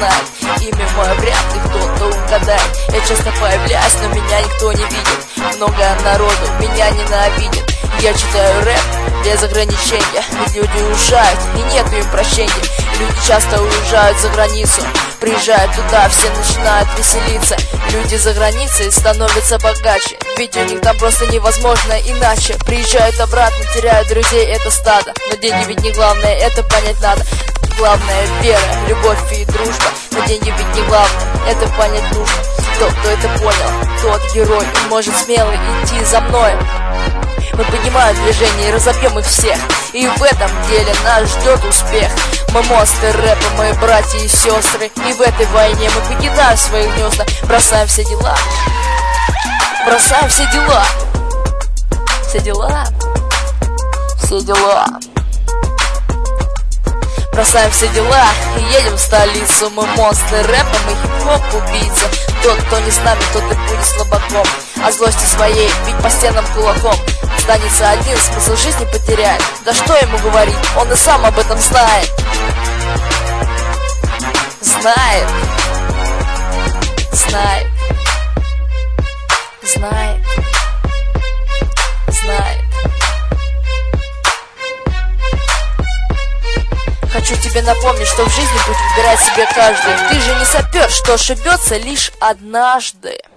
знает. Имя мое вряд ли кто-то угадает. Я часто появляюсь, но меня никто не видит. Много народу меня ненавидит. Я читаю рэп без ограничения, ведь люди уезжают и нету им прощения. Люди часто уезжают за границу, приезжают туда, все начинают веселиться. Люди за границей становятся богаче, ведь у них там просто невозможно иначе. Приезжают обратно, теряют друзей, это стадо. Но деньги ведь не главное, это понять надо. Главное вера, любовь и дружба. Но деньги ведь не главное, это понять нужно. Тот, кто это понял, тот герой, и может смело идти за мной. Мы поднимаем движение и разобьем их всех, и в этом деле нас ждет успех. Мы монстры рэпа, мы братья и сестры, и в этой войне мы покидаем свои гнезда. Бросаем все дела, бросаем все дела, все дела, все дела. Бросаем все дела и едем в столицу. Мы монстры рэпа, мы хип-хоп убийцы. Тот, кто не с нами, тот и будет слабаком. О злости своей бить по стенам кулаком. Останется один, смысл жизни потеряет. Да что ему говорить, он и сам об этом знает. Знает. Знает. Знает. Знает. Хочу тебе напомнить, что в жизни путь выбирает себе каждый. Ты же не сапер, что ошибется лишь однажды.